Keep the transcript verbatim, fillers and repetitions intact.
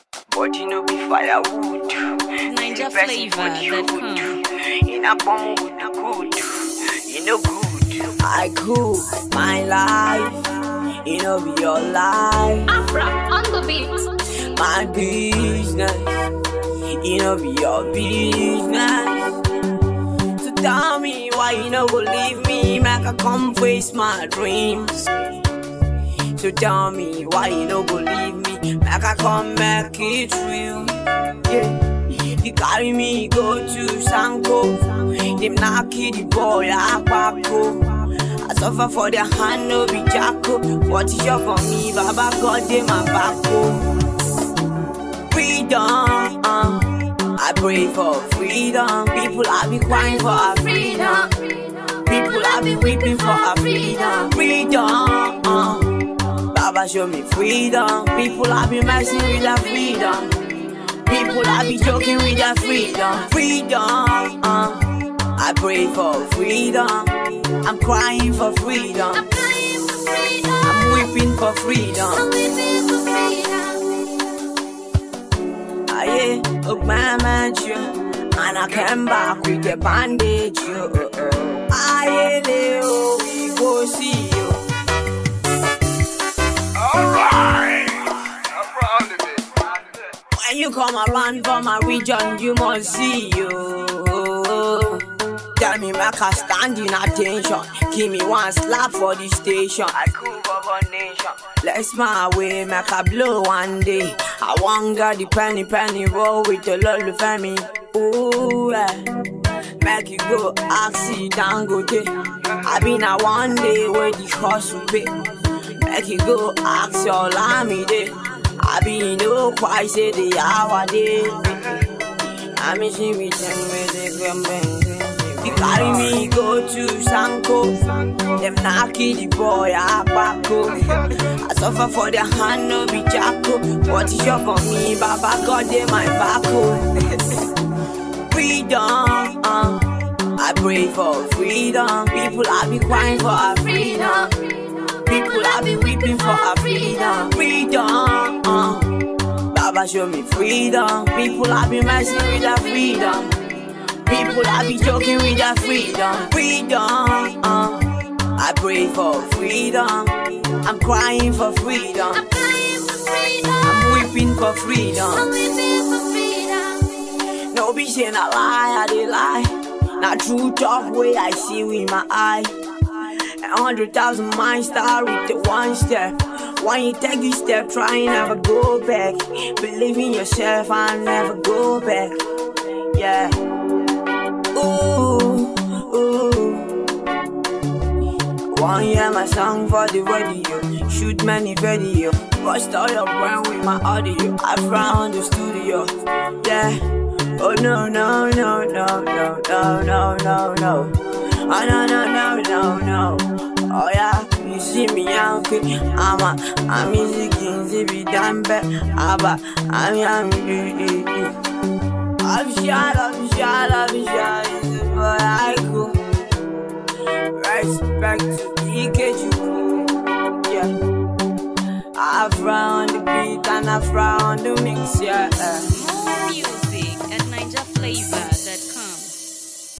but you know be firewood. Ninja flavor that come. In a bomb with the good, you know good. I cool my life, you know be your life. Afra on the beat. My business, you know be your business. So tell me why you know go leave me, make I come face my dreams. So tell me why you know go leave me, make I come make it real. Yeah. You carry me, go to Sanko. Them knocky the boy, I I suffer for the hand, no be jacko. What is your for me, Baba God, they my back. Freedom, uh, I pray for freedom. People I be crying for our freedom. People I be weeping for our freedom. Freedom, uh, Baba show me freedom. People I be messing with our freedom. People I be joking with their freedom. Freedom, uh, I pray for freedom. I'm crying for freedom. I'm crying for freedom. I'm weeping for freedom. I'm weeping for freedom. Aye, look my man, you. And I came back with the bandage, you. Aye, Leo, we go see you. Alright, I'm proud of it. When you come around from my region, you must see you. Tell me, make I stand in attention. Give me one slap for the station. I cool for nation. Let's my way, make I blow one day. I want got the penny penny roll with the lolly family. Ooh, yeah. Make you go accident go day. I been a one day where the cost will pay. Make you go ask your lammy day. I be no quite say the hour day. I miss you with them with the gum. You carry me go to Sanko. Them knocky the boy I back. I suffer for the hand no be jacko. What is your for me, Baba God they my back. Freedom, uh, I pray for freedom. People I be crying for our freedom. People I be weeping for our freedom. Freedom, uh, Baba show me freedom. People I be messing with their freedom. People I be joking with their freedom. Freedom, uh, I pray for freedom. I'm crying for freedom. I'm crying for freedom. I'm weeping for freedom. I'm weeping for freedom. No be saying a lie, I dey lie. Not true talk way I see with my eye. A hundred thousand miles start with the one step. When you take this step, try and never go back. Believe in yourself and never go back. Yeah. Ooh, ooh. One hear my song for the radio. Shoot many video. Bust all your brain with my audio. I found the studio. Yeah. Oh no no no no no no no no no. Oh no no no no no. Oh yeah, you see me out. I'm a I'm music in the be damn bad. Aba I'm I'm I'm shot I'm shot I'm shot. Is it but I go. Respect to D K G. Yeah. I frown the beat and I frown the mix. Yeah. More music at ninja flavor dot com.